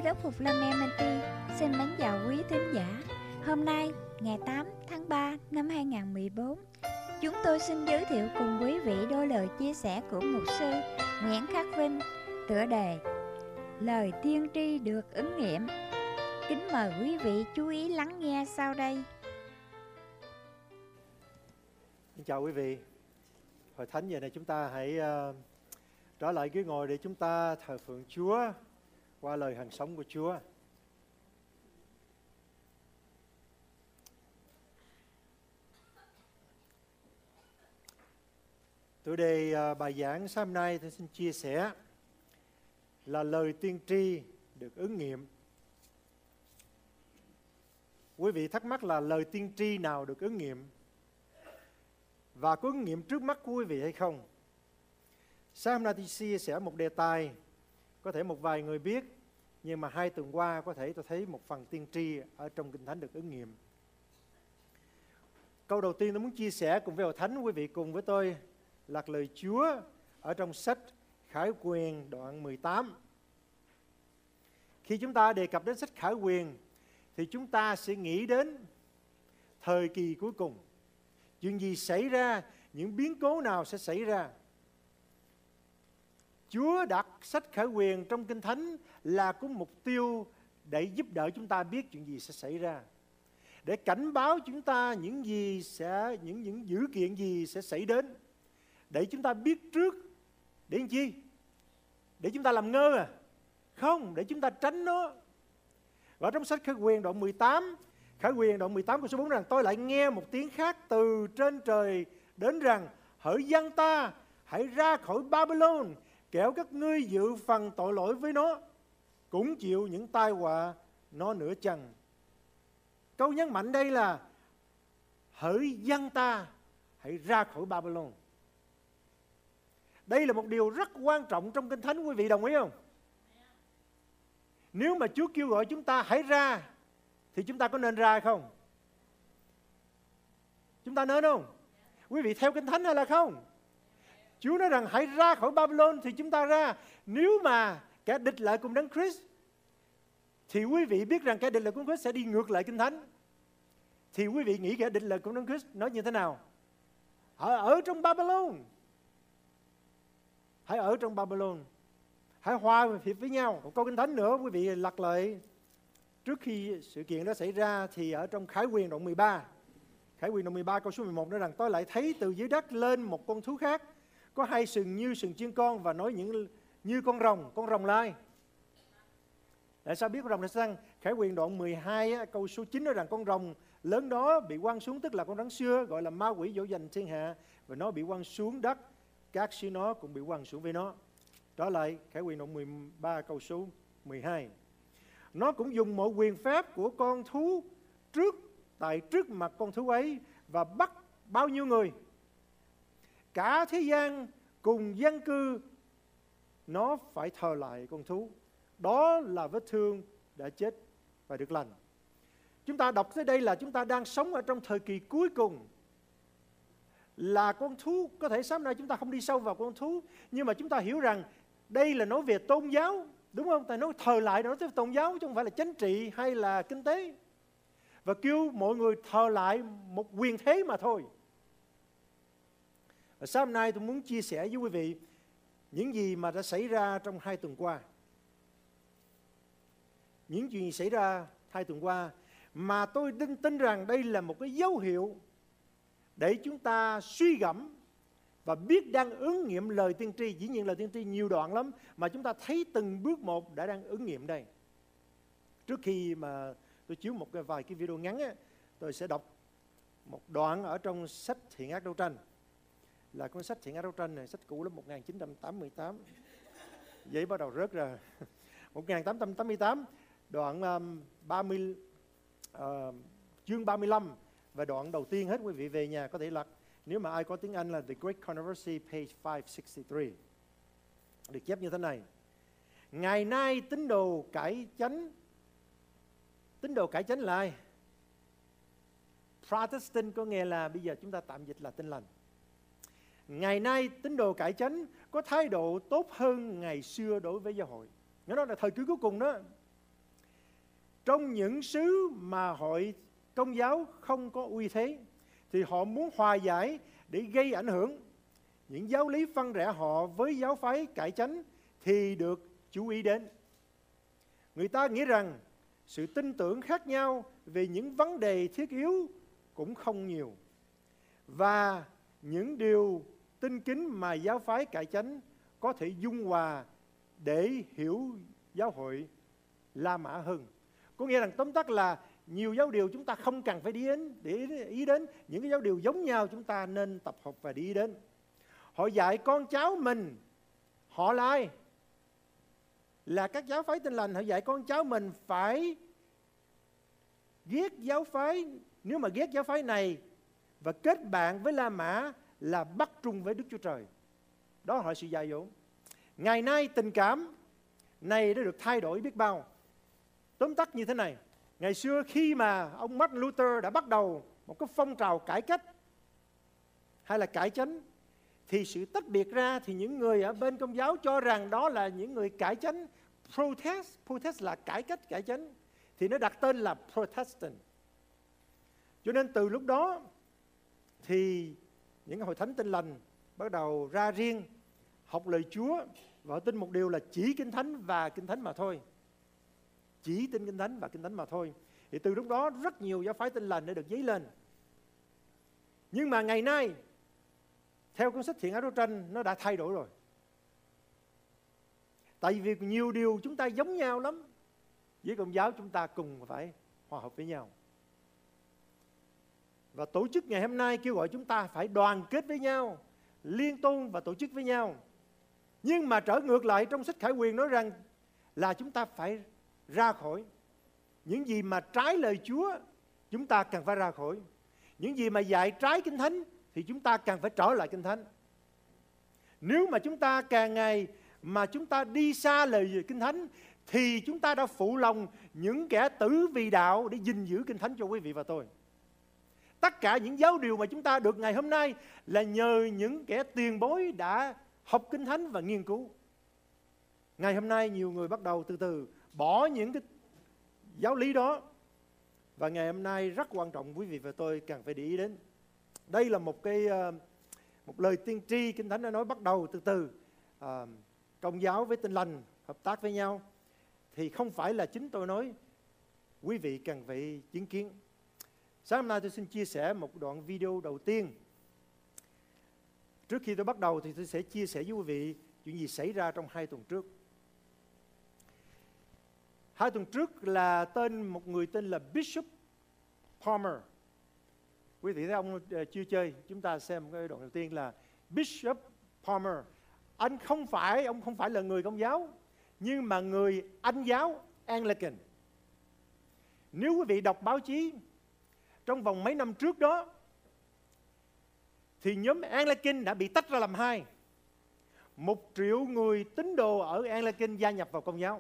Đốc Phục Lâm MNT xin mến chào quý thính giả. Hôm nay, ngày 8 tháng 3 năm 2014, chúng tôi xin giới thiệu cùng quý vị đôi lời chia sẻ của mục sư Nguyễn Khắc Vinh, tựa đề Lời tiên tri được ứng nghiệm. Kính mời quý vị chú ý lắng nghe sau đây. Xin chào quý vị. Hội thánh giờ này chúng ta hãy trở lại ghế ngồi để chúng ta thờ phượng Chúa qua lời hàng sống của Chúa. Tựa đề bài giảng sáng hôm nay tôi xin chia sẻ là lời tiên tri được ứng nghiệm. Quý vị thắc mắc là lời tiên tri nào được ứng nghiệm và có ứng nghiệm trước mắt của quý vị hay không? Sáng hôm nay tôi chia sẻ một đề tài có thể một vài người biết, nhưng mà 2 tuần qua có thể tôi thấy một phần tiên tri ở trong Kinh Thánh được ứng nghiệm. Câu đầu tiên tôi muốn chia sẻ cùng với Hội Thánh, quý vị cùng với tôi là lời Chúa ở trong sách Khải Huyền đoạn 18. Khi chúng ta đề cập đến sách Khải Huyền thì chúng ta sẽ nghĩ đến thời kỳ cuối cùng. Chuyện gì xảy ra, những biến cố nào sẽ xảy ra. Chúa đặt sách Khải Huyền trong Kinh Thánh là có mục tiêu để giúp đỡ chúng ta biết chuyện gì sẽ xảy ra, để cảnh báo chúng ta những dữ kiện gì sẽ xảy đến, để chúng ta biết trước. Để làm chi? Để chúng ta làm ngơ à? Không, để chúng ta tránh nó. Và trong sách Khải Huyền đoạn 18, Khải Huyền đoạn 18 câu số 4 rằng: tôi lại nghe một tiếng khác từ trên trời đến rằng: hỡi dân ta, hãy ra khỏi Babylon, kẻo các ngươi dự phần tội lỗi với nó, cũng chịu những tai họa nó nữa chăng. Câu nhấn mạnh đây là hỡi dân ta, hãy ra khỏi Babylon. Đây là một điều rất quan trọng trong Kinh Thánh, quý vị đồng ý không? Nếu mà Chúa kêu gọi chúng ta hãy ra, thì chúng ta có nên ra hay không? Chúng ta nên không? Quý vị theo Kinh Thánh hay là không? Chúa nói rằng hãy ra khỏi Babylon thì chúng ta ra. Nếu mà kẻ địch lại cùng Đấng Christ thì quý vị biết rằng kẻ địch lại cùng Christ sẽ đi ngược lại Kinh Thánh. Thì quý vị nghĩ kẻ địch lại cùng Đấng Christ nói như thế nào? Ở trong Babylon. Hãy ở trong Babylon. Hãy hòa hiệp với nhau. Một câu Kinh Thánh nữa quý vị lật lại trước khi sự kiện đó xảy ra thì ở trong Khải Huyền đoạn 13. Khải Huyền đoạn 13 câu số 11 nói rằng: tôi lại thấy từ dưới đất lên một con thú khác, có 2 sừng như sừng chiên con và nói những như con rồng lai. Tại sao biết con rồng là sao? Khải Huyền đoạn 12 câu số 9 nói rằng con rồng lớn đó bị quăng xuống, tức là con rắn xưa gọi là ma quỷ dỗ dành thiên hạ, và nó bị quăng xuống đất, các sứ nó cũng bị quăng xuống với nó. Trở lại Khải Huyền đoạn 13 câu số 12. Nó cũng dùng mọi quyền phép của con thú tại trước mặt con thú ấy và bắt bao nhiêu người, cả thế gian cùng dân cư, nó phải thờ lại con thú. Đó là vết thương đã chết và được lành. Chúng ta đọc tới đây là chúng ta đang sống ở trong thời kỳ cuối cùng. Là con thú, có thể sáng nay chúng ta không đi sâu vào con thú, nhưng mà chúng ta hiểu rằng đây là nói về tôn giáo, đúng không? Ta nói thờ lại, nói tới tôn giáo chứ không phải là chính trị hay là kinh tế. Và kêu mọi người thờ lại một quyền thế mà thôi. Và sáng hôm nay tôi muốn chia sẻ với quý vị những gì mà đã xảy ra trong 2 tuần qua. Những chuyện xảy ra 2 tuần qua mà tôi tin rằng đây là một cái dấu hiệu để chúng ta suy gẫm và biết đang ứng nghiệm lời tiên tri. Dĩ nhiên lời tiên tri nhiều đoạn lắm, mà chúng ta thấy từng bước một đã đang ứng nghiệm đây. Trước khi mà tôi chiếu vài cái video ngắn á, tôi sẽ đọc một đoạn ở trong sách Thiện Ác Đấu Tranh. Là cuốn sách Thiện Ác Đấu Tranh này, sách cũ lắm, 1988. Giấy bắt đầu rớt ra. 1888, đoạn chương 35 và đoạn đầu tiên hết. Quý vị về nhà có thể lật. Nếu mà ai có tiếng Anh là The Great Controversy, page 563. Được chép như thế này: ngày nay tín đồ cải chánh là ai? Protestant có nghĩa là bây giờ chúng ta tạm dịch là Tin Lành. Ngày nay tín đồ cải chánh có thái độ tốt hơn ngày xưa đối với giáo hội. Nó là thời kỳ cuối cùng đó. trong những xứ mà hội Công giáo không có uy thế, thì họ muốn hòa giải để gây ảnh hưởng. Những giáo lý phân rẽ họ với giáo phái cải chánh thì được chú ý đến. Người ta nghĩ rằng sự tin tưởng khác nhau về những vấn đề thiết yếu cũng không nhiều, và những điều tinh kính mà giáo phái cải chánh có thể dung hòa để hiểu giáo hội La Mã hơn. Có nghĩa rằng tóm tắt là nhiều giáo điều chúng ta không cần phải để ý đến, những cái giáo điều giống nhau chúng ta nên tập hợp và để ý đến. Họ dạy con cháu mình, họ là ai? Là các giáo phái Tin Lành. Họ dạy con cháu mình phải ghét giáo phái, nếu mà ghét giáo phái này và kết bạn với La Mã là bắt trung với Đức Chúa Trời. Đó là họ sự dạy dỗ. Ngày nay tình cảm này đã được thay đổi biết bao. Tóm tắt như thế này: ngày xưa khi mà ông Martin Luther đã bắt đầu một cái phong trào cải cách hay là cải chánh, thì sự tách biệt ra thì những người ở bên Công giáo cho rằng đó là những người cải chánh, protest là cải cách cải chánh, thì nó đặt tên là Protestant. Cho nên từ lúc đó thì những hội thánh Tin Lành bắt đầu ra riêng, học lời Chúa, và họ tin một điều là chỉ Kinh Thánh và Kinh Thánh mà thôi. Chỉ tin Kinh Thánh và Kinh Thánh mà thôi. Thì từ lúc đó rất nhiều giáo phái Tin Lành đã được dấy lên. Nhưng mà ngày nay, theo cuốn sách Thiện Ác Đấu Tranh, nó đã thay đổi rồi. Tại vì nhiều điều chúng ta giống nhau lắm. Với Công giáo chúng ta cùng phải hòa hợp với nhau. Và tổ chức ngày hôm nay kêu gọi chúng ta phải đoàn kết với nhau, liên tôn và tổ chức với nhau. Nhưng mà trở ngược lại, trong sách Khải Huyền nói rằng là chúng ta phải ra khỏi. Những gì mà trái lời Chúa chúng ta cần phải ra khỏi. Những gì mà dạy trái Kinh Thánh thì chúng ta cần phải trở lại Kinh Thánh. Nếu mà chúng ta càng ngày mà chúng ta đi xa lời Kinh Thánh thì chúng ta đã phụ lòng những kẻ tử vì đạo để gìn giữ Kinh Thánh cho quý vị và tôi. Tất cả những giáo điều mà chúng ta được ngày hôm nay là nhờ những kẻ tiền bối đã học Kinh Thánh và nghiên cứu. Ngày hôm nay nhiều người bắt đầu từ từ bỏ những cái giáo lý đó. Và ngày hôm nay rất quan trọng quý vị và tôi cần phải để ý đến. Đây là một lời tiên tri Kinh Thánh đã nói bắt đầu từ từ. Công giáo với Tin Lành hợp tác với nhau. Thì không phải là chính tôi nói, quý vị cần phải chứng kiến. Sáng hôm nay tôi xin chia sẻ một đoạn video đầu tiên. Trước khi tôi bắt đầu thì tôi sẽ chia sẻ với quý vị chuyện gì xảy ra trong 2 tuần trước. 2 tuần trước là một người tên là Bishop Palmer. Quý vị thấy ông chưa chơi, chúng ta xem cái đoạn đầu tiên là Bishop Palmer. Ông không phải là người Công giáo, nhưng mà người Anh giáo Anglican. Nếu quý vị đọc báo chí trong vòng mấy năm trước đó, thì nhóm Anglican đã bị tách ra làm hai. 1 triệu người tín đồ ở Anglican gia nhập vào Công giáo.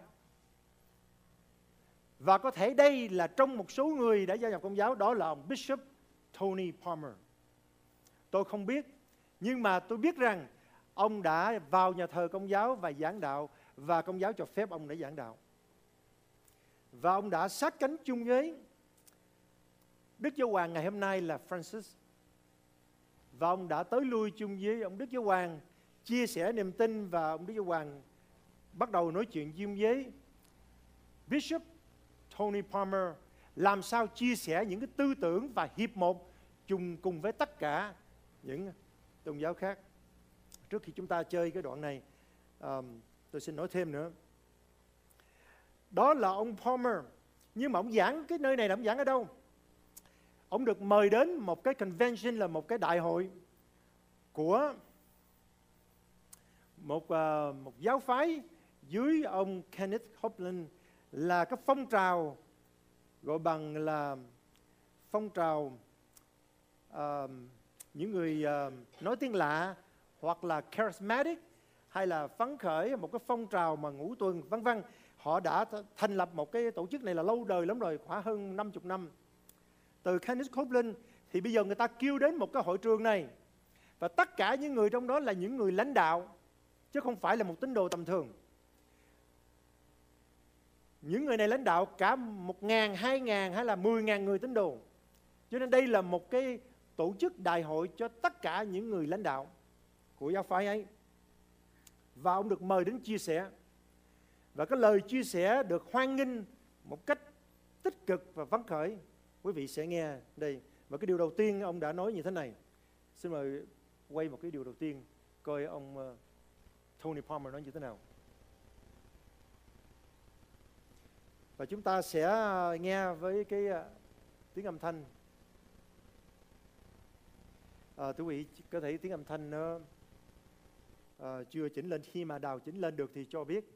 Và có thể đây là trong một số người đã gia nhập Công giáo, đó là ông Bishop Tony Palmer. Tôi không biết, nhưng mà tôi biết rằng ông đã vào nhà thờ Công giáo và giảng đạo, và Công giáo cho phép ông để giảng đạo. Và ông đã sát cánh chung với Đức Giáo Hoàng ngày hôm nay là Francis. Và ông đã tới lui chung với ông Đức Giáo Hoàng, chia sẻ niềm tin, và ông Đức Giáo Hoàng bắt đầu nói chuyện chung với Bishop Tony Palmer làm sao chia sẻ những cái tư tưởng và hiệp một chung cùng với tất cả những tôn giáo khác. Trước khi chúng ta chơi cái đoạn này, tôi xin nói thêm nữa. Đó là ông Palmer. Nhưng mà ông giảng cái nơi này là ông giảng ở đâu? Ông được mời đến một cái convention, là một cái đại hội của một giáo phái dưới ông Kenneth Copeland, là cái phong trào gọi bằng là phong trào những người nói tiếng lạ, hoặc là charismatic, hay là phấn khởi, một cái phong trào mà ngũ tuần vân vân. Họ đã thành lập một cái tổ chức này là lâu đời lắm rồi, khoảng hơn 50 năm. Từ Kenneth Copeland thì bây giờ người ta kêu đến một cái hội trường này, và tất cả những người trong đó là những người lãnh đạo, chứ không phải là một tín đồ tầm thường. những người này lãnh đạo cả 1.000, 2.000 hay là 10.000 người tín đồ. Cho nên đây là một cái tổ chức đại hội cho tất cả những người lãnh đạo của giáo phái ấy. Và ông được mời đến chia sẻ. Và cái lời chia sẻ được hoan nghênh một cách tích cực và phấn khởi. Quý vị sẽ nghe đây. Và cái điều đầu tiên ông đã nói như thế này. Xin mời quay một cái điều đầu tiên, coi ông Tony Palmer nói như thế nào. Và chúng ta sẽ nghe với cái tiếng âm thanh. Quý vị có thể tiếng âm thanh nó chưa chỉnh lên. Khi mà Đào chỉnh lên được thì cho biết.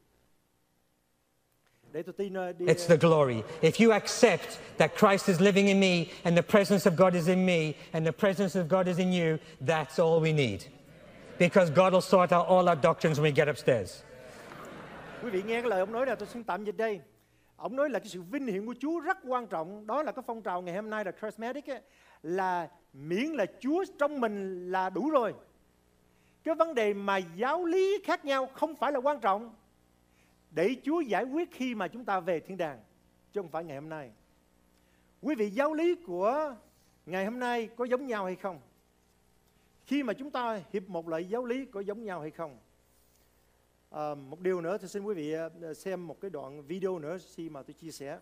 Để tôi tin đi. It's the glory. If you accept that Christ is living in me and the presence of God is in me and the presence of God is in you, that's all we need. Because God will sort out all our doctrines when we get upstairs. Quý vị nghe cái lời ông nói là tôi xin tạm dịch đây. Ông nói là cái sự vinh hiển của Chúa rất quan trọng. Đó là cái phong trào ngày hôm nay là charismatic ấy, là miễn là Chúa trong mình là đủ rồi. Cái vấn đề mà giáo lý khác nhau không phải là quan trọng. Để Chúa giải quyết khi mà chúng ta về thiên đàng, chứ không phải ngày hôm nay. Quý vị, giáo lý của ngày hôm nay có giống nhau hay không? Khi mà chúng ta hiệp một lại giáo lý có giống nhau hay không? Một điều nữa thì xin quý vị xem một cái đoạn video nữa khi mà tôi chia sẻ.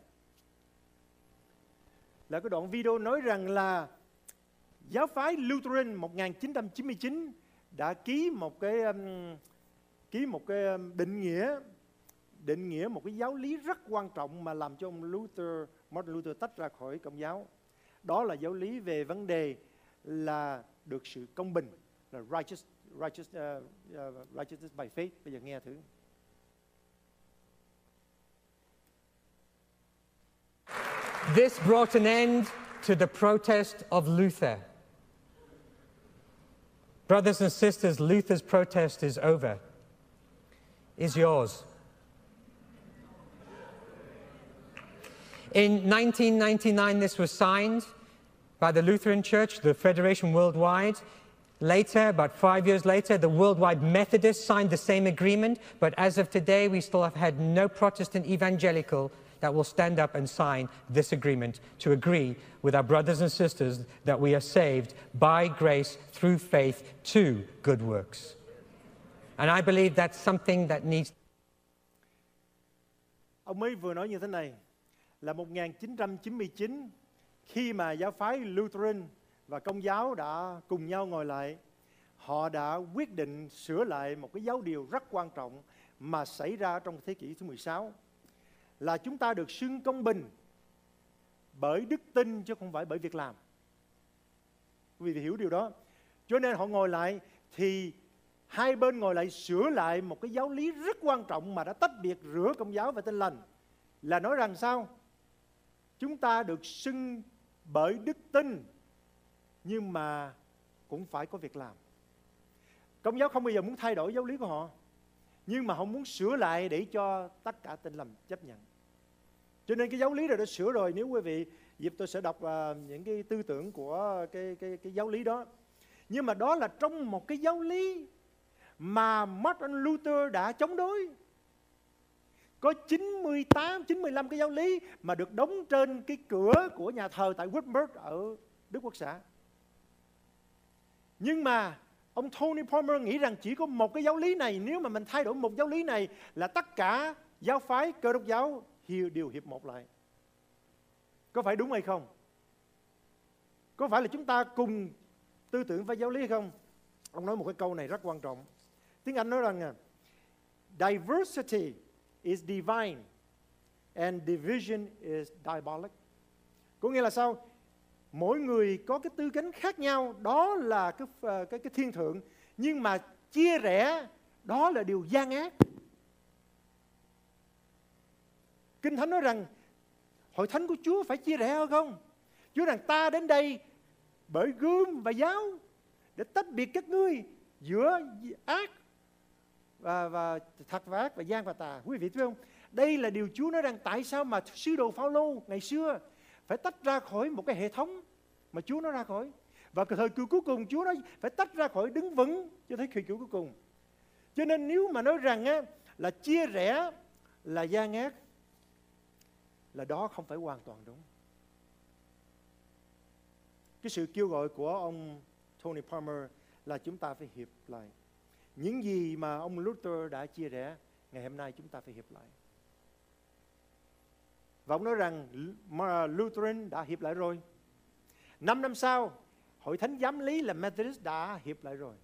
Là cái đoạn video nói rằng là giáo phái Lutheran 1999 đã ký một cái định nghĩa một cái giáo lý rất quan trọng mà làm cho ông Martin Luther tách ra khỏi Công giáo. Đó là giáo lý về vấn đề là được sự công bình, là righteousness by faith. Bây giờ nghe thử. This brought an end to the protest of Luther. Brothers and sisters, Luther's protest is over. Is yours. In 1999, this was signed by the Lutheran Church, the Federation Worldwide. Later, about 5 years later, the Worldwide Methodists signed the same agreement, but as of today, we still have had no Protestant evangelical that will stand up and sign this agreement to agree with our brothers and sisters that we are saved by grace through faith to good works. And I believe that's something that needs. Ông ấy vừa nói như thế này, là 1999, khi mà giáo phái Lutheran và Công giáo đã cùng nhau ngồi lại, họ đã quyết định sửa lại một cái giáo điều rất quan trọng mà xảy ra trong thế kỷ thứ 16, là chúng ta được xưng công bình bởi đức tin chứ không phải bởi việc làm. Quý vị hiểu điều đó. Cho nên họ ngồi lại thì hai bên ngồi lại sửa lại một cái giáo lý rất quan trọng mà đã tách biệt giữa Công giáo và Tin lành, là nói rằng sao? Chúng ta được xưng bởi đức tin nhưng mà cũng phải có việc làm. Công giáo không bao giờ muốn thay đổi giáo lý của họ, nhưng mà họ muốn sửa lại để cho tất cả Tin lành chấp nhận. Cho nên cái giáo lý này đã sửa rồi. Nếu quý vị dịp tôi sẽ đọc những cái tư tưởng của cái giáo lý đó. Nhưng mà đó là trong một cái giáo lý mà Martin Luther đã chống đối. Có 95 cái giáo lý mà được đóng trên cái cửa của nhà thờ tại Wittenberg ở Đức Quốc xã. Nhưng mà ông Tony Palmer nghĩ rằng chỉ có một cái giáo lý này, nếu mà mình thay đổi một giáo lý này là tất cả giáo phái Cơ đốc giáo đều hiệp một lại. Có phải đúng hay không? Có phải là chúng ta cùng tư tưởng với giáo lý hay không? Ông nói một cái câu này rất quan trọng. Tiếng Anh nói rằng diversity is divine and division is diabolic. Có nghĩa là sao? Mỗi người có cái tư cách khác nhau, đó là cái thiên thượng, nhưng mà chia rẽ đó là điều gian ác. Kinh Thánh nói rằng hội thánh của Chúa phải chia rẽ hay không? Chúa rằng ta đến đây bởi gươm và giáo để tách biệt các ngươi giữa ác và thật và ác, và gian và tà. Quý vị thấy không? Đây là điều Chúa nói rằng tại sao mà sứ đồ Phao-lô ngày xưa phải tách ra khỏi một cái hệ thống mà Chúa nói ra khỏi. Và thời kỳ cuối cùng Chúa nói phải tách ra khỏi đứng vững cho tới thời kỳ cuối cùng. Cho nên nếu mà nói rằng là chia rẽ là gian ác, là đó không phải hoàn toàn đúng. Cái sự kêu gọi của ông Tony Palmer là chúng ta phải hiệp lại. Những gì mà ông Luther đã chia rẽ, ngày hôm nay chúng ta phải hiệp lại. Và ông nói rằng Lutheran đã hiệp lại rồi. 5 năm sau, Hội Thánh Giám lý là Methodist đã hiệp lại rồi.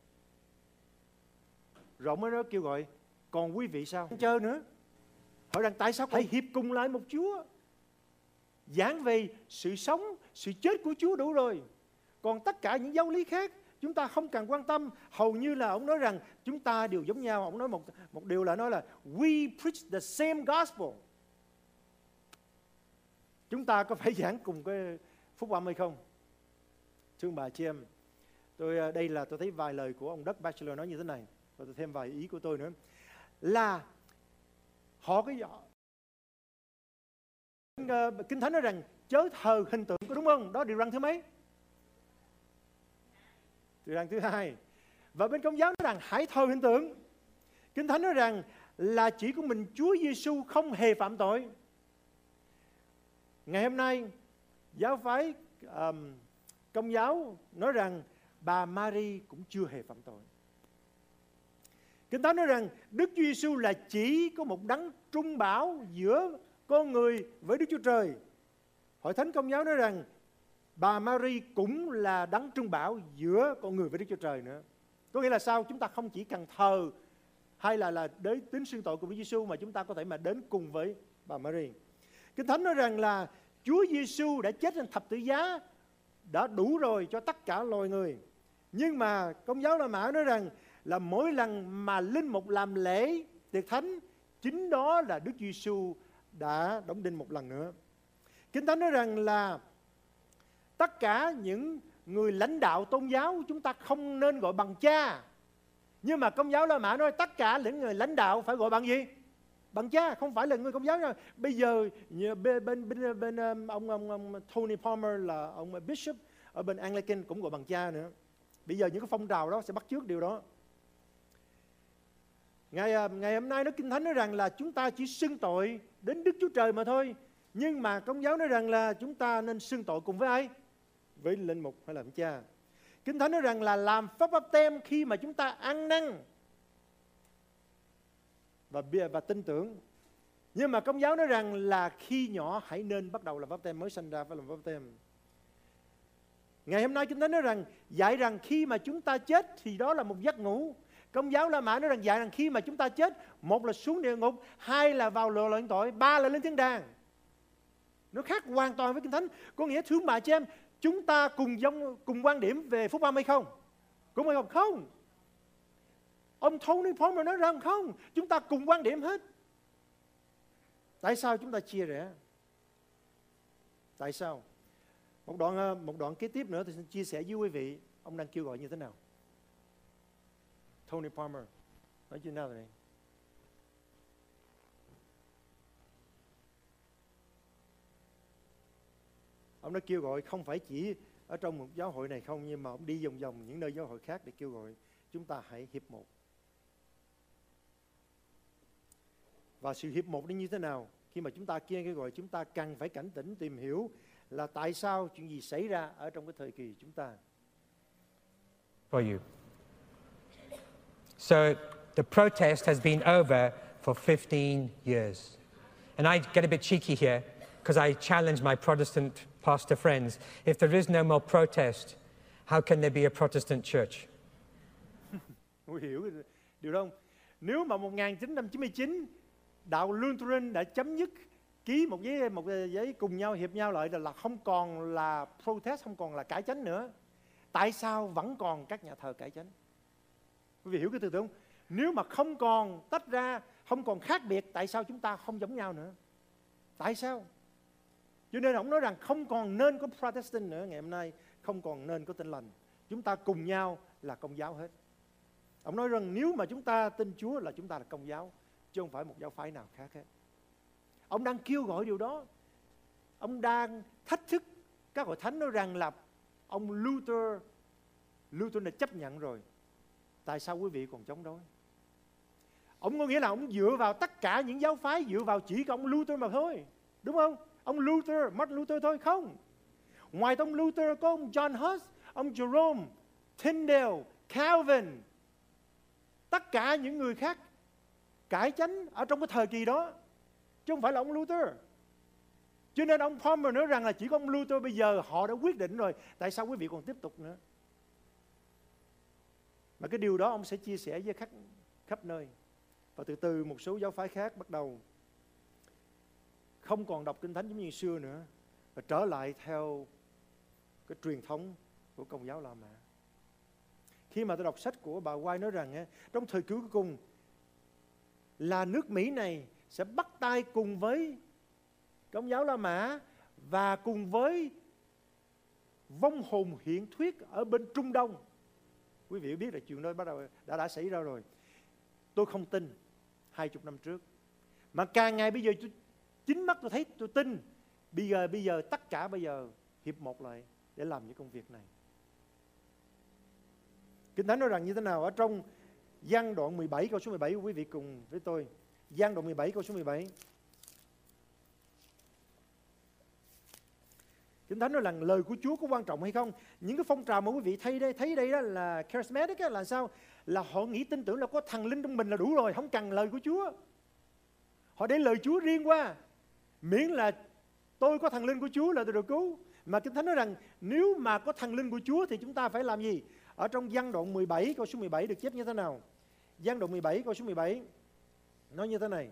Rồi ông mới nói kêu gọi, còn quý vị sao? Không chơi nữa. Hỏi rằng tại sao hãy hiệp cùng lại một Chúa. Giảng về sự sống, sự chết của Chúa đủ rồi. Còn tất cả những giáo lý khác chúng ta không cần quan tâm. Hầu như là ông nói rằng chúng ta đều giống nhau. Ông nói một điều là nói là we preach the same gospel. Chúng ta có phải giảng cùng cái phúc âm hay không? Thưa bà chị em, tôi thấy vài lời của ông Doug Batchelor nói như thế này, và tôi thêm vài ý của tôi nữa, là họ Kinh Thánh nói rằng chớ thờ hình tượng, có đúng không? Đó điều răn thứ mấy? Điều răn thứ 2. Và bên Công giáo nói rằng hãy thờ hình tượng. Kinh Thánh nói rằng là chỉ của mình Chúa Giêsu không hề phạm tội. Ngày hôm nay giáo phái Công giáo nói rằng bà Mary cũng chưa hề phạm tội. Kinh Thánh nói rằng Đức Chúa Giêsu là chỉ có một đấng trung bảo giữa con người với Đức Chúa Trời. Hội Thánh Công giáo nói rằng bà Mary cũng là đấng trung bảo giữa con người với Đức Chúa Trời nữa. Có nghĩa là sao? Chúng ta không chỉ cần thờ hay là đến tính xưng tội của Chúa Giêsu, mà chúng ta có thể mà đến cùng với bà Mary. Kinh Thánh nói rằng là Chúa Giêsu đã chết trên thập tự giá, đã đủ rồi cho tất cả loài người. Nhưng mà Công giáo La Mã nói rằng là mỗi lần mà linh mục làm lễ tiệc thánh, chính đó là Đức Giêsu đã đóng đinh một lần nữa. Kinh Thánh nói rằng là tất cả những người lãnh đạo tôn giáo chúng ta không nên gọi bằng cha. Nhưng mà Công giáo La Mã nói tất cả những người lãnh đạo phải gọi bằng gì? Bằng cha, không phải là người Công giáo đâu. Bây giờ bên ông Tony Palmer là ông Bishop ở bên Anglican cũng gọi bằng cha nữa. Bây giờ những cái phong trào đó sẽ bắt chước điều đó. Ngày hôm nay Kinh Thánh nói rằng là chúng ta chỉ xưng tội đến Đức Chúa Trời mà thôi. Nhưng mà Công giáo nói rằng là chúng ta nên xưng tội cùng với ai? Với linh mục hay là cha. Kinh Thánh nói rằng là làm pháp báp têm khi mà chúng ta ăn năn và tin tưởng. Nhưng mà Công giáo nói rằng là khi nhỏ hãy nên bắt đầu làm pháp báp têm, mới sinh ra phải làm pháp báp têm. Ngày hôm nay Kinh Thánh nói rằng dạy rằng khi mà chúng ta chết thì đó là một giấc ngủ. Công giáo La Mã nói rằng dạy rằng khi mà chúng ta chết, một là xuống địa ngục, hai là vào lò luyện tội, ba là lên thiên đàng. Nó khác hoàn toàn với Kinh Thánh. Có nghĩa thưa bà chị em, chúng ta cùng quan điểm về phúc âm hay không? Cũng hay không? Không. Ông Tony Palmer nói rằng không, chúng ta cùng quan điểm hết. Tại sao chúng ta chia rẽ? Tại sao? Một đoạn kế tiếp nữa tôi xin chia sẻ với quý vị, ông đang kêu gọi như thế nào? Tony Palmer nói chuyện nào này? Ông đã kêu gọi không phải chỉ ở trong một giáo hội này không, nhưng mà ông đi vòng vòng những nơi giáo hội khác để kêu gọi chúng ta hãy hiệp một. Và sự hiệp một như thế nào? Khi mà chúng ta kêu gọi, chúng ta cần phải cảnh tỉnh tìm hiểu là tại sao chuyện gì xảy ra ở trong cái thời kỳ chúng ta. For you. So the protest has been over for 15 years. And I get a bit cheeky here because I challenge my Protestant pastor friends. If there is no more protest, how can there be a Protestant church? Tôi hiểu điều đó không? Nếu mà 1999 đạo Lutheran đã chấm dứt ký một giấy cùng nhau hiệp nhau lại là không còn là protest, không còn là cải chánh nữa. Tại sao vẫn còn các nhà thờ cải chánh? Quý vị hiểu cái tư tưởng không? Nếu mà không còn tách ra, không còn khác biệt, tại sao chúng ta không giống nhau nữa? Tại sao? Cho nên ông nói rằng không còn nên có Protestant nữa ngày hôm nay, không còn nên có Tin Lành. Chúng ta cùng nhau là Công giáo hết. Ông nói rằng nếu mà chúng ta tin Chúa là chúng ta là Công giáo, chứ không phải một giáo phái nào khác hết. Ông đang kêu gọi điều đó. Ông đang thách thức các hội thánh nói rằng là ông Luther đã chấp nhận rồi. Tại sao quý vị còn chống đối? Ông có nghĩa là ông dựa vào tất cả những giáo phái, dựa vào chỉ có ông Luther mà thôi. Đúng không? ông Luther, Martin Luther thôi, không. Ngoài ông Luther có ông John Huss, ông Jerome, Tyndale, Calvin, tất cả những người khác cải chánh ở trong cái thời kỳ đó, chứ không phải là ông Luther. Cho nên ông Palmer nói rằng là chỉ có ông Luther bây giờ họ đã quyết định rồi, tại sao quý vị còn tiếp tục nữa? Mà cái điều đó ông sẽ chia sẻ với khắp nơi. Và từ từ một số giáo phái khác bắt đầu không còn đọc Kinh Thánh giống như xưa nữa, và trở lại theo cái truyền thống của Công giáo La Mã. Khi mà tôi đọc sách của bà White nói rằng trong thời kỳ cuối cùng là nước Mỹ này sẽ bắt tay cùng với Công giáo La Mã và cùng với vong hồn hiện thuyết ở bên Trung Đông. Quý vị biết là chuyện đó bắt đầu đã xảy ra rồi. Tôi không tin 20 năm trước, mà càng ngày bây giờ tôi chính mắt tôi thấy tôi tin. Bây giờ tất cả bây giờ hiệp một lại để làm những công việc này. Kinh Thánh nói rằng như thế nào ở trong Giăng đoạn 17 câu số 17, quý vị cùng với tôi. Giăng đoạn 17 câu số 17. Kinh Thánh nói rằng lời của Chúa có quan trọng hay không? Những cái phong trào mà quý vị thấy đây đó là charismatic á, là sao? Là họ nghĩ tin tưởng là có thần linh trong mình là đủ rồi, không cần lời của Chúa. Họ để lời Chúa riêng qua, miễn là tôi có thần linh của Chúa là tôi được cứu. Mà Kinh Thánh nói rằng nếu mà có thần linh của Chúa thì chúng ta phải làm gì? Ở trong Giăng đoạn 17 câu số 17 được chép như thế nào? Giăng đoạn 17 câu số 17 nói như thế này.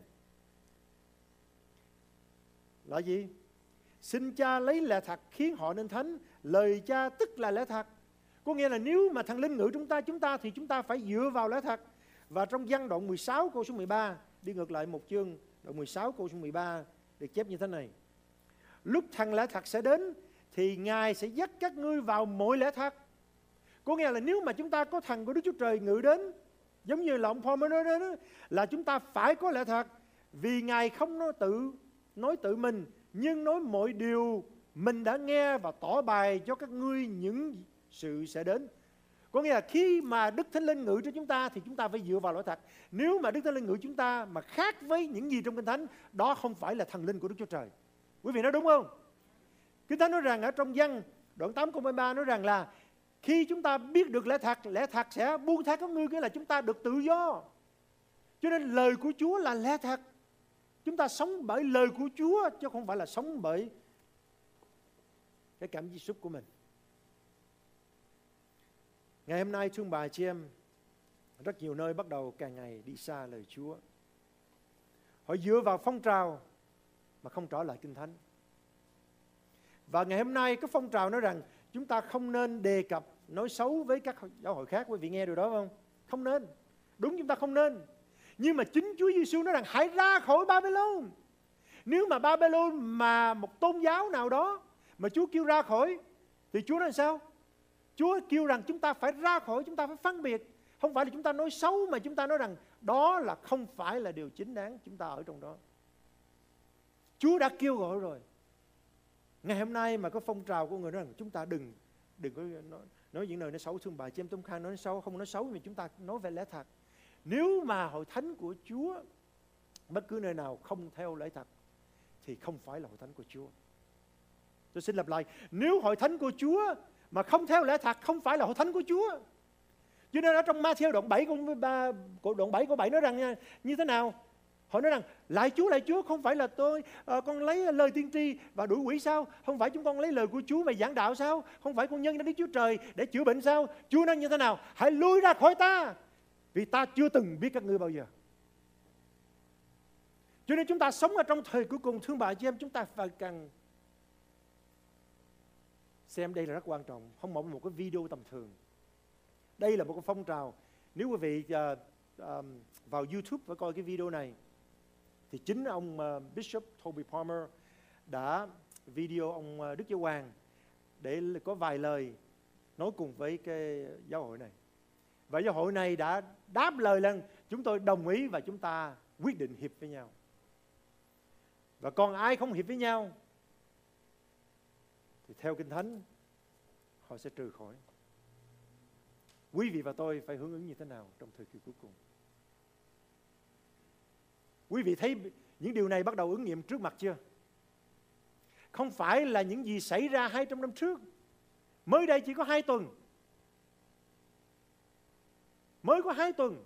Là gì? Xin Cha lấy lẽ thật khiến họ nên thánh. Lời Cha tức là lẽ thật. Có nghĩa là nếu mà thần linh ngự chúng ta thì chúng ta phải dựa vào lẽ thật. Và trong Giăng đoạn 16 câu số 13, đi ngược lại một chương, đoạn 16 câu số 13 được chép như thế này. Lúc thần lẽ thật sẽ đến thì Ngài sẽ dắt các ngươi vào mọi lẽ thật. Có nghĩa là nếu mà chúng ta có thần của Đức Chúa Trời ngự đến, giống như là ông Paul nói đó, là chúng ta phải có lẽ thật. Vì Ngài không nói tự mình, nhưng nói mọi điều mình đã nghe và tỏ bày cho các ngươi những sự sẽ đến. Có nghĩa là khi mà Đức Thánh Linh ngự cho chúng ta thì chúng ta phải dựa vào lẽ thật. Nếu mà Đức Thánh Linh ngự chúng ta mà khác với những gì trong Kinh Thánh, đó không phải là thần linh của Đức Chúa Trời. Quý vị nói đúng không? Kinh Thánh nói rằng ở trong Giăng đoạn 8 câu 13 nói rằng là khi chúng ta biết được lẽ thật sẽ buông tha các ngươi, nghĩa là chúng ta được tự do. Cho nên lời của Chúa là lẽ thật. Chúng ta sống bởi lời của Chúa chứ không phải là sống bởi cái cảm xúc của mình. Ngày hôm nay thương bà chị em, rất nhiều nơi bắt đầu càng ngày đi xa lời Chúa. Họ dựa vào phong trào mà không trở lại Kinh Thánh. Và ngày hôm nay cái phong trào nói rằng chúng ta không nên đề cập nói xấu với các giáo hội khác. Quý vị nghe điều đó không? Không nên. Đúng, chúng ta không nên. Nhưng mà chính Chúa Giêsu nói rằng hãy ra khỏi Babylon. Nếu mà Babylon mà một tôn giáo nào đó mà Chúa kêu ra khỏi thì Chúa nói sao? Chúa kêu rằng chúng ta phải ra khỏi, chúng ta phải phân biệt. Không phải là chúng ta nói xấu mà chúng ta nói rằng đó là không phải là điều chính đáng chúng ta ở trong đó. Chúa đã kêu gọi rồi. Ngày hôm nay mà có phong trào của người nói rằng chúng ta đừng có nói những lời nói xấu. Thương bà chị em, Tông Khang nói xấu, không nói xấu, mà chúng ta nói về lẽ thật. Nếu mà hội thánh của Chúa bất cứ nơi nào không theo lẽ thật thì không phải là hội thánh của Chúa. Tôi xin lặp lại, nếu hội thánh của Chúa mà không theo lẽ thật không phải là hội thánh của Chúa. Cho nên ở trong Ma-thi-ơ đoạn 7 câu 7 nói rằng như thế nào? Họ nói rằng lại Chúa, không phải là con lấy lời tiên tri và đuổi quỷ sao? Không phải chúng con lấy lời của Chúa mà giảng đạo sao? Không phải con nhân đến Đức Chúa Trời để chữa bệnh sao? Chúa nói như thế nào? Hãy lui ra khỏi ta, vì ta chưa từng biết các ngươi bao giờ. Cho nên chúng ta sống ở trong thời cuối cùng, thương bà chị em, chúng ta phải cần xem đây là rất quan trọng, không phải một cái video tầm thường. Đây là một cái phong trào. Nếu quý vị vào YouTube và coi cái video này thì chính ông Bishop Toby Palmer đã video ông Đức Giáo Hoàng để có vài lời nói cùng với cái giáo hội này. Và giáo hội này đã đáp lời rằng chúng tôi đồng ý và chúng ta quyết định hiệp với nhau. Và còn ai không hiệp với nhau thì theo Kinh Thánh họ sẽ trừ khỏi. Quý vị và tôi phải hướng ứng như thế nào trong thời kỳ cuối cùng? Quý vị thấy những điều này bắt đầu ứng nghiệm trước mặt chưa? không phải là những gì xảy ra 200 năm trước. Mới đây chỉ có 2 tuần. Mới có 2 tuần.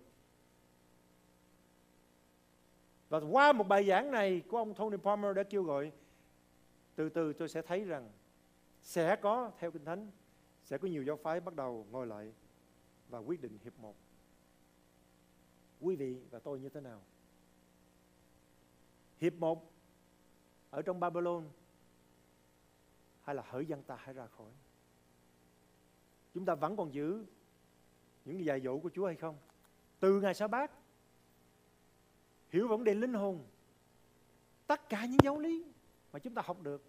Và qua một bài giảng này của ông Tony Palmer đã kêu gọi, từ từ tôi sẽ thấy rằng sẽ có, theo Kinh Thánh, sẽ có nhiều giáo phái bắt đầu ngồi lại và quyết định hiệp một. Quý vị và tôi như thế nào? Hiệp một ở trong Babylon, hay là hỡi dân ta hãy ra khỏi? Chúng ta vẫn còn giữ những dạy dỗ của Chúa hay không? Từ ngày sa bát, hiểu vấn đề linh hồn, tất cả những giáo lý mà chúng ta học được,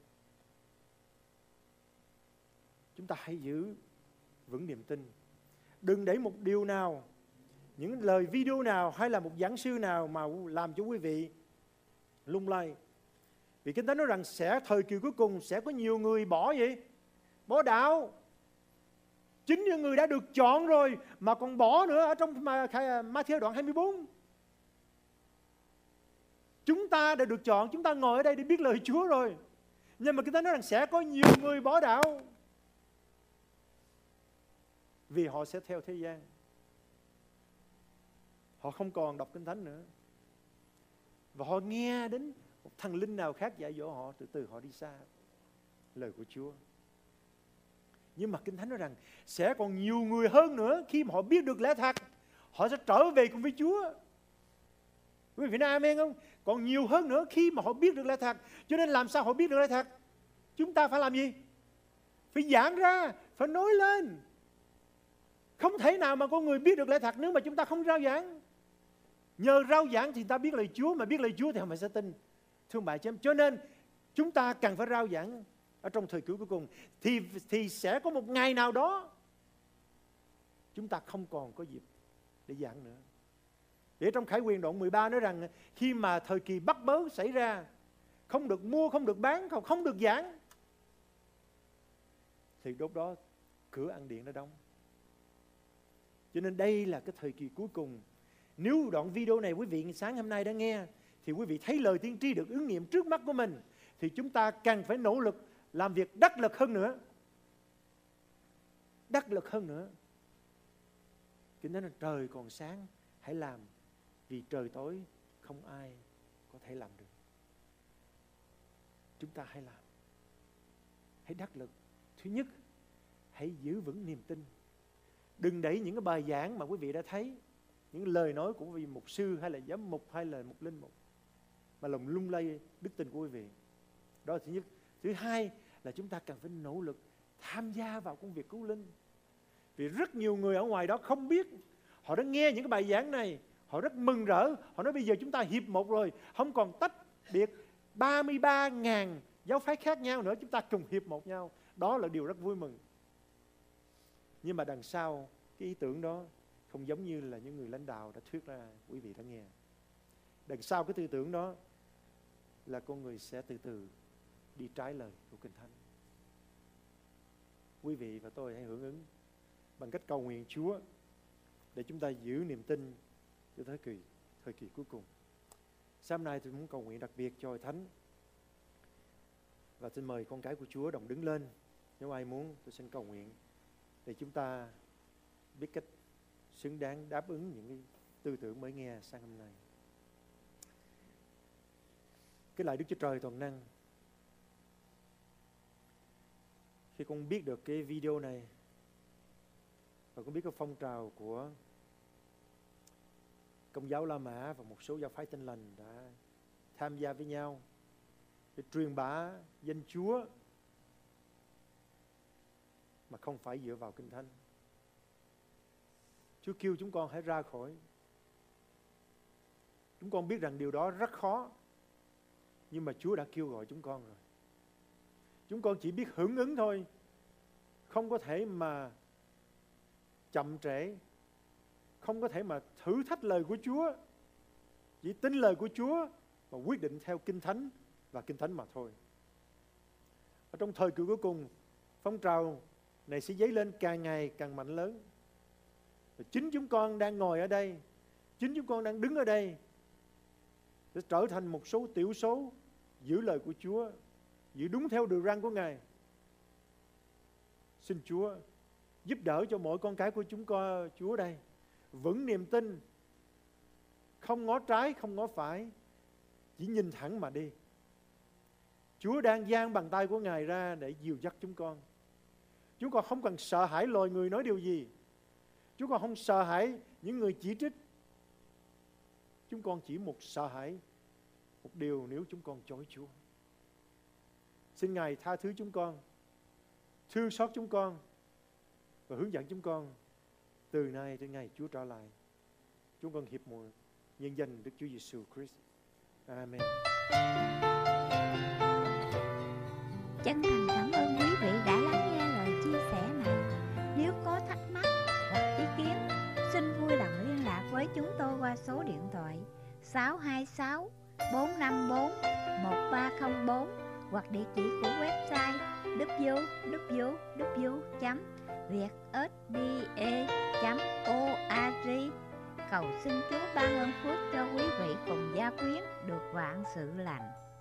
chúng ta hãy giữ vững niềm tin. Đừng để một điều nào, những lời video nào hay là một giảng sư nào mà làm cho quý vị lung lay. Vì Kinh Thánh nói rằng sẽ thời kỳ cuối cùng sẽ có nhiều người bỏ gì? Bỏ đạo. Chính những người đã được chọn rồi mà còn bỏ nữa, ở trong Ma-thi-ơ đoạn 24. Chúng ta đã được chọn, chúng ta ngồi ở đây để biết lời Chúa rồi. Nhưng mà Kinh Thánh nói rằng sẽ có nhiều người bỏ đạo. Vì họ sẽ theo thế gian. Họ không còn đọc Kinh Thánh nữa. Và họ nghe đến một thần linh nào khác dạy dỗ họ, từ từ họ đi xa lời của Chúa. Nhưng mà Kinh Thánh nói rằng sẽ còn nhiều người hơn nữa, khi mà họ biết được lẽ thật, họ sẽ trở về cùng với Chúa. Quý vị nói amen không? Còn nhiều hơn nữa khi mà họ biết được lẽ thật. Cho nên làm sao họ biết được lẽ thật? Chúng ta phải làm gì? Phải giảng ra, phải nói lên. Không thể nào mà con người biết được lẽ thật nếu mà chúng ta không rao giảng. Nhờ rao giảng thì ta biết lời Chúa, mà biết lời Chúa thì họ sẽ tin. Thưa bà chị em, cho nên chúng ta cần phải rao giảng ở trong thời kỳ cuối cùng. Thì sẽ có một ngày nào đó chúng ta không còn có dịp để giảng nữa. Để trong Khải Huyền đoạn 13 nói rằng khi mà thời kỳ bắt bớ xảy ra, không được mua, không được bán, không được giảng, thì lúc đó cửa ăn điện nó đóng. Cho nên đây là cái thời kỳ cuối cùng. Nếu đoạn video này quý vị sáng hôm nay đã nghe, thì quý vị thấy lời tiên tri được ứng nghiệm trước mắt của mình, thì chúng ta cần phải nỗ lực làm việc đắc lực hơn nữa. Đắc lực hơn nữa. Kinh Thánh là trời còn sáng hãy làm, vì trời tối không ai có thể làm được. Chúng ta hãy làm. Hãy đắc lực. Thứ nhất, hãy giữ vững niềm tin. Đừng để những cái bài giảng mà quý vị đã thấy, những lời nói của vị mục sư hay là giám mục hay là một linh mục, mà lòng lung lay đức tin của quý vị. Đó là thứ nhất. Thứ hai là chúng ta cần phải nỗ lực tham gia vào công việc cứu linh. Vì rất nhiều người ở ngoài đó không biết, họ đã nghe những cái bài giảng này, họ rất mừng rỡ. Họ nói bây giờ chúng ta hiệp một rồi, không còn tách biệt 33.000 giáo phái khác nhau nữa, chúng ta cùng hiệp một nhau. Đó là điều rất vui mừng. Nhưng mà đằng sau cái ý tưởng đó không giống như là những người lãnh đạo đã thuyết ra, quý vị đã nghe. Đằng sau cái tư tưởng đó là con người sẽ từ từ đi trái lời của Kinh Thánh. Quý vị và tôi hãy hưởng ứng bằng cách cầu nguyện Chúa để chúng ta giữ niềm tin cho thời kỳ cuối cùng. Sáng nay tôi muốn cầu nguyện đặc biệt cho Hội Thánh, và xin mời con cái của Chúa đồng đứng lên. Nếu ai muốn, tôi xin cầu nguyện để chúng ta biết cách xứng đáng đáp ứng những cái tư tưởng mới nghe sáng hôm nay. Cái lạy Đức Chúa Trời toàn năng, khi con biết được cái video này và con biết cái phong trào của Công giáo La Mã và một số giáo phái Tin Lành đã tham gia với nhau để truyền bá danh Chúa mà không phải dựa vào Kinh Thánh. Chúa kêu chúng con hãy ra khỏi. Chúng con biết rằng điều đó rất khó, nhưng mà Chúa đã kêu gọi chúng con rồi. Chúng con chỉ biết hưởng ứng thôi, không có thể mà chậm trễ, không có thể mà thử thách lời của Chúa. Chỉ tin lời của Chúa và quyết định theo Kinh Thánh và Kinh Thánh mà thôi. Ở trong thời kỳ cuối cùng, phong trào này sẽ dấy lên càng ngày càng mạnh lớn. Và chính chúng con đang ngồi ở đây, chính chúng con đang đứng ở đây, sẽ trở thành một số tiểu số giữ lời của Chúa giữ đúng theo đường răn của Ngài. Xin Chúa giúp đỡ cho mỗi con cái của chúng con, Chúa đây, vững niềm tin, không ngó trái, không ngó phải, chỉ nhìn thẳng mà đi. Chúa đang giang bàn tay của Ngài ra để dìu dắt chúng con. Chúng con không cần sợ hãi loài người nói điều gì. Chúng con không sợ hãi những người chỉ trích. Chúng con chỉ sợ hãi một điều, nếu chúng con chối Chúa. Xin Ngài tha thứ chúng con, thương xót chúng con và hướng dẫn chúng con từ nay đến ngày Chúa trở lại. Chúng con hiệp một nhân danh Đức Chúa Giêsu Christ. Amen. Chân thành cảm ơn quý vị đã lắng nghe lời chia sẻ này. Nếu có thắc mắc hoặc ý kiến, xin vui lòng liên lạc với chúng tôi qua số điện thoại 626 454 1304 hoặc địa chỉ của website www.vietsda.org. Cầu xin Chúa ban ơn phước cho quý vị cùng gia quyến được vạn sự lành.